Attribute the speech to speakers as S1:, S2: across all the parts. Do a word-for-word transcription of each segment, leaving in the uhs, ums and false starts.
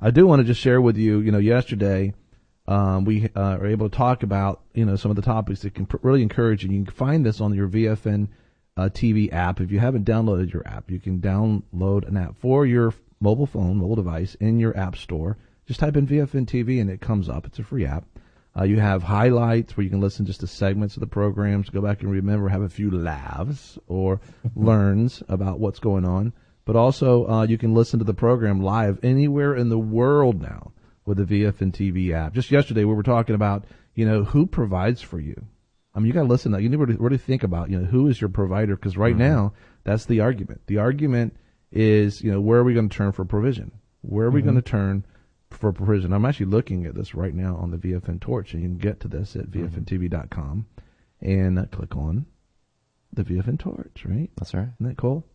S1: I do want to just share with you, you know, yesterday um, we uh, were able to talk about, you know, some of the topics that can pr- really encourage you. You can find this on your V F N uh, T V app. If you haven't downloaded your app, you can download an app for your mobile phone, mobile device in your app store. Just type in V F N T V and it comes up. It's a free app. Uh, you have highlights where you can listen just to segments of the programs, go back and remember, have a few laughs or learns about what's going on. But also, uh, you can listen to the program live anywhere in the world now with the V F N T V app. Just yesterday, we were talking about, you know, who provides for you. I mean, you got to listen to that. You need to really think about, you know, who is your provider? Because right mm-hmm. now, that's the argument. The argument is, you know, where are we going to turn for provision? Where are mm-hmm. we going to turn for provision? I'm actually looking at this right now on the V F N Torch, and you can get to this at mm-hmm. V F N T V dot com and uh, click on the V F N Torch, right?
S2: That's right.
S1: Isn't that cool?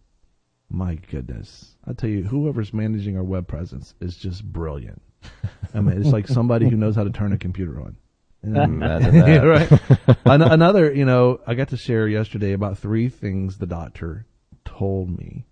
S1: My goodness. I tell you, whoever's managing our web presence is just brilliant. I mean, it's like somebody who knows how to turn a computer on.
S2: Imagine that.
S1: Yeah, right. An- another, you know, I got to share yesterday about three things the doctor told me.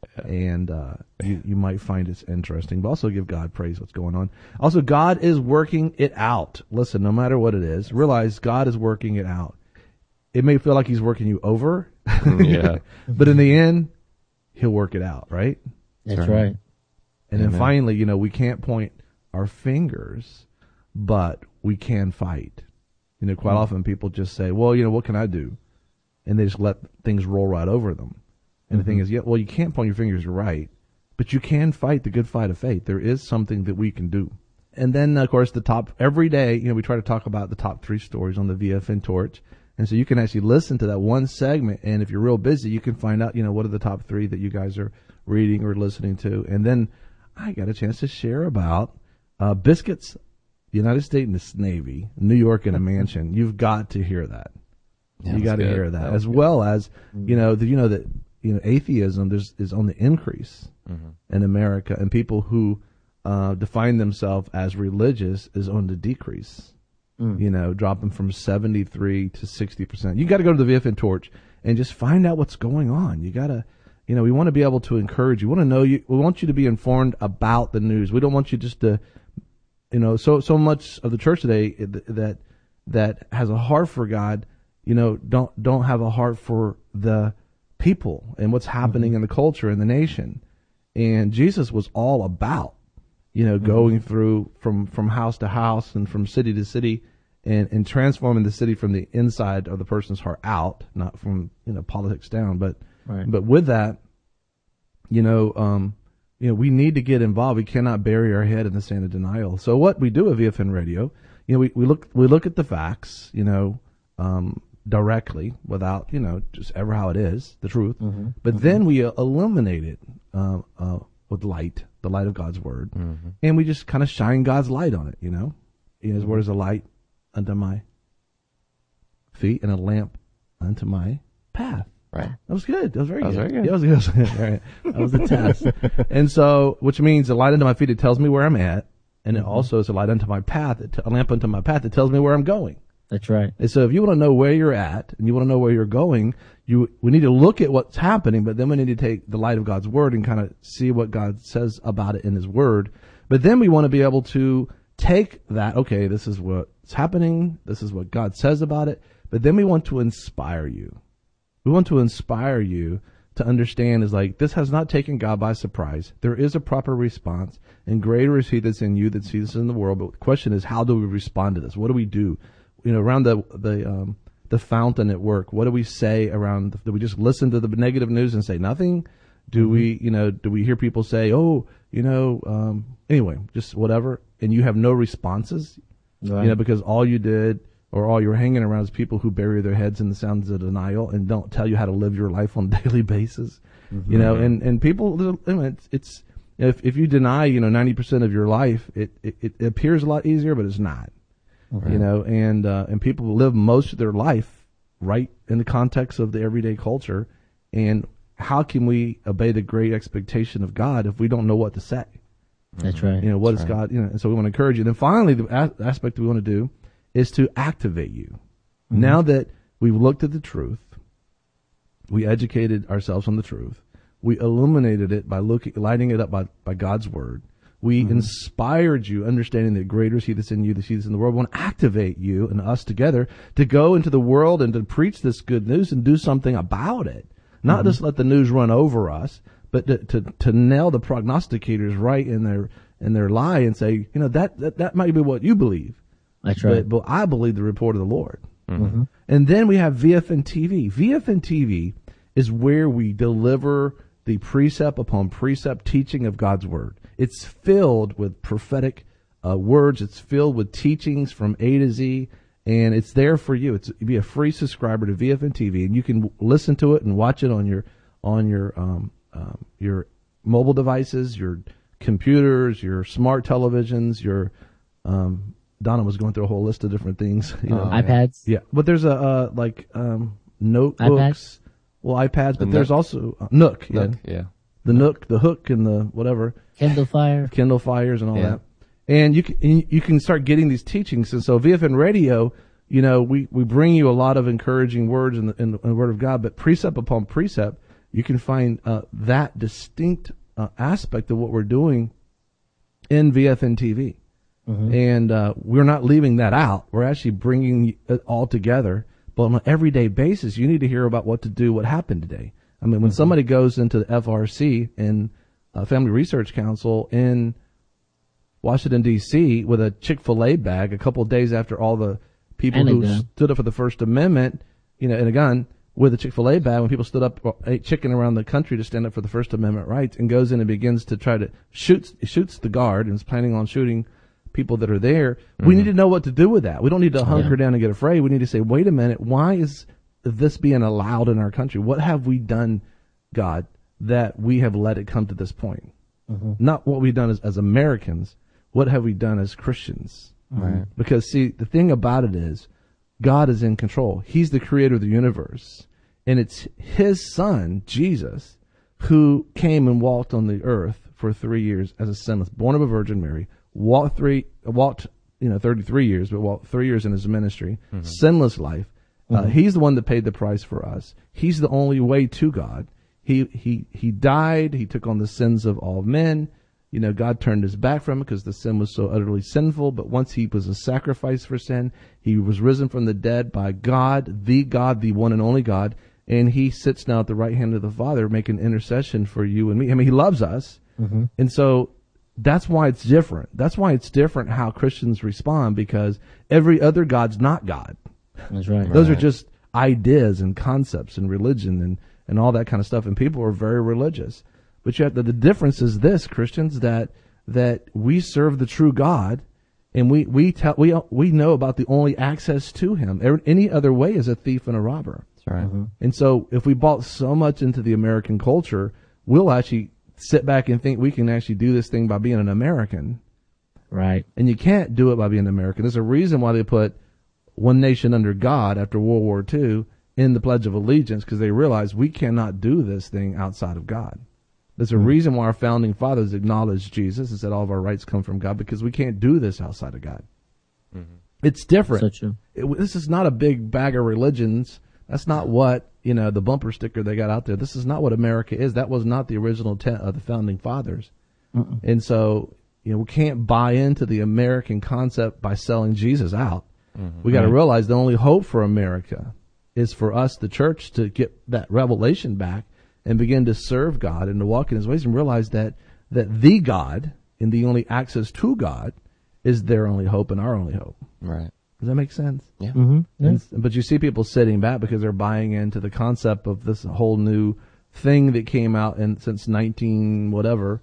S1: And uh, you, you might find it interesting, but also give God praise what's going on. Also, God is working it out. Listen, no matter what it is, realize God is working it out. It may feel like he's working you over,
S2: yeah.
S1: but in the end, he'll work it out, right?
S3: That's right.
S1: And
S2: Amen.
S1: then finally, you know, we can't point our fingers, but we can fight. You know, quite mm-hmm. often people just say, well, you know, what can I do? And they just let things roll right over them. And mm-hmm. the thing is, yeah, well, you can't point your fingers, right, but you can fight the good fight of faith. There is something that we can do. And then, of course, the top, every day, you know, we try to talk about the top three stories on the V F N Torch. And so you can actually listen to that one segment, and if you're real busy, you can find out, you know, what are the top three that you guys are reading or listening to. And then I got a chance to share about uh, biscuits, United States Navy, New York in a mansion. You've got to hear that.
S2: Yeah,
S1: you got to hear that, that as good. Well as, you know, the, you know that you know atheism there's, is on the increase mm-hmm. in America, and people who uh, define themselves as religious is on the decrease. Mm. You know, dropping from seventy-three to sixty percent. You got to go to the V F N Torch and just find out what's going on. You got to, you know, we want to be able to encourage you. We want to know you. We want you to be informed about the news. We don't want you just to, you know, so so much of the church today that that has a heart for God, you know, don't don't have a heart for the people and what's happening mm-hmm. in the culture and the nation. And Jesus was all about, you know, mm-hmm. going through from, from house to house and from city to city and, and transforming the city from the inside of the person's heart out, not from, you know, politics down. But, right. but with that, you know, um, you know, we need to get involved. We cannot bury our head in the sand of denial. So what we do at V F N Radio, you know, we, we look, we look at the facts, you know, um, directly without, you know, just ever how it is, the truth. Mm-hmm. But mm-hmm. then we uh, illuminate it, uh, uh, with light, the light of God's word. Mm-hmm. And we just kind of shine God's light on it, you know. His word is a light unto my feet and a lamp unto my path.
S2: Right.
S1: That was good. That was very
S2: that
S1: good.
S2: Was very good.
S1: Yeah, that was good. All right. That was the test. And so, which means a light unto my feet, it tells me where I'm at. And it mm-hmm. also is a light unto my path, it t- a lamp unto my path, it tells me where I'm going.
S3: That's right.
S1: And so if you want to know where you're at and you want to know where you're going, you we need to look at what's happening, but then we need to take the light of God's word and kind of see what God says about it in his word. But then we want to be able to take that, okay, this is what's happening, this is what God says about it, but then we want to inspire you. We want to inspire you to understand is like, this has not taken God by surprise. There is a proper response, and greater is he that's in you that sees in the world. But the question is, how do we respond to this? What do we do? You know, around the the um, the fountain at work, what do we say around? The, do we just listen to the negative news and say nothing? Do mm-hmm. we, you know, do we hear people say, "Oh, you know," um, anyway, just whatever, and you have no responses, right. You know, because all you did or all you're hanging around is people who bury their heads in the sounds of denial and don't tell you how to live your life on a daily basis, mm-hmm. you know, and and people, it's, it's if if you deny, you know, ninety percent of your life, it, it it appears a lot easier, but it's not. Right. You know, and uh, and people live most of their life right in the context of the everyday culture. And how can we obey the great expectation of God if we don't know what to say?
S3: That's right.
S1: You know, what
S3: That's
S1: is
S3: right.
S1: God? You know, and so we want to encourage you. And then finally, the a- aspect we want to do is to activate you. Mm-hmm. Now that we've looked at the truth, we educated ourselves on the truth, we illuminated it by looking, lighting it up by, by God's word. We mm-hmm. inspired you, understanding that greater is he that's in you than he that's in the world. We want to activate you and us together to go into the world and to preach this good news and do something about it. Not mm-hmm. just let the news run over us, but to, to, to nail the prognosticators right in their in their lie and say, you know, that, that, that might be what you believe.
S3: That's right.
S1: But, but I believe the report of the Lord.
S3: Mm-hmm.
S1: And then we have V F N T V. V F N T V is where we deliver the precept upon precept teaching of God's Word. It's filled with prophetic uh, words. It's filled with teachings from A to Z, and it's there for you. It's be a free subscriber to V F N T V, and you can listen to it and watch it on your on your um, um, your mobile devices, your computers, your smart televisions, your um, Donna was going through a whole list of different things. You know,
S3: iPads.
S1: Yeah, but there's a uh, like um, notebooks.
S3: iPads?
S1: Well, iPads, but
S2: The
S1: there's
S2: Nook.
S1: also uh, Nook, yeah.
S2: Look, yeah.
S1: The Nook, the Hook, and the whatever,
S3: Kindle Fire.
S1: Kindle Fires and all
S2: Yeah.
S1: that. And you can and you can start getting these teachings. And so V F N Radio, you know, we, we bring you a lot of encouraging words in the, in the, in the Word of God, but precept upon precept, you can find uh, that distinct uh, aspect of what we're doing in V F N T V. Mm-hmm. And uh, we're not leaving that out. We're actually bringing it all together. But on an everyday basis, you need to hear about what to do, what happened today. I mean, when mm-hmm. somebody goes into the F R C and uh, Family Research Council in Washington, D C with a Chick-fil-A bag a couple of days after all the people
S3: And a
S1: who
S3: gun.
S1: stood up for the First Amendment, you know, and a gun with a Chick-fil-A bag, when people stood up, or ate chicken around the country to stand up for the First Amendment rights, and goes in and begins to try to shoot, shoots the guard and is planning on shooting people that are there. Mm-hmm. We need to know what to do with that. We don't need to hunker
S3: Yeah.
S1: down and get afraid. We need to say, wait a minute, why is this being allowed in our country? What have we done, God, that we have let it come to this point? Mm-hmm. Not what we've done as, as Americans. What have we done as Christians?
S2: Right.
S1: Because, see, the thing about it is, God is in control. He's the creator of the universe. And it's his son, Jesus, who came and walked on the earth for three years as a sinless, born of a Virgin Mary, walked three, walked, you know, thirty-three years, but walked three years in his ministry, mm-hmm. sinless life. Uh, mm-hmm. He's the one that paid the price for us. He's the only way to God. He, he, he died. He took on the sins of all men. You know, God turned his back from him because the sin was so utterly sinful. But once he was a sacrifice for sin, he was risen from the dead by God, the God, the one and only God. And he sits now at the right hand of the Father, making intercession for you and me. I mean, he loves us. Mm-hmm. And so that's why it's different. That's why it's different how Christians respond, because every other God's not God.
S3: That's right.
S1: Those
S2: right.
S1: are just ideas and concepts and religion and, and all that kind of stuff. And people are very religious. But you have to, the difference is this, Christians, that that we serve the true God, and we we tell we we know about the only access to him. Any other way is a thief and a robber.
S2: That's right.
S3: Mm-hmm.
S1: And so if we bought so much into the American culture, we'll actually sit back and think we can actually do this thing by being an American.
S3: Right.
S1: And you can't do it by being an American. There's a reason why they put one nation under God after World War Two in the Pledge of Allegiance, because they realized we cannot do this thing outside of God. There's a mm-hmm. reason why our founding fathers acknowledged Jesus and said all of our rights come from God, because we can't do this outside of God. Mm-hmm. It's different.
S3: So true.
S1: It, this is not a big bag of religions. That's not what, you know, the bumper sticker they got out there. This is not what America is. That was not the original intent of the founding fathers. Mm-mm. And so, you know, we can't buy into the American concept by selling Jesus out. Mm-hmm. We got to right. realize the only hope for America is for us, the church, to get that revelation back and begin to serve God and to walk in his ways, and realize that, that the God and the only access to God is their only hope and our only hope.
S2: Right.
S1: Does that make sense?
S2: Yeah.
S3: Mm-hmm. Yeah.
S1: And, but you see people sitting back because they're buying into the concept of this whole new thing that came out in since nineteen whatever,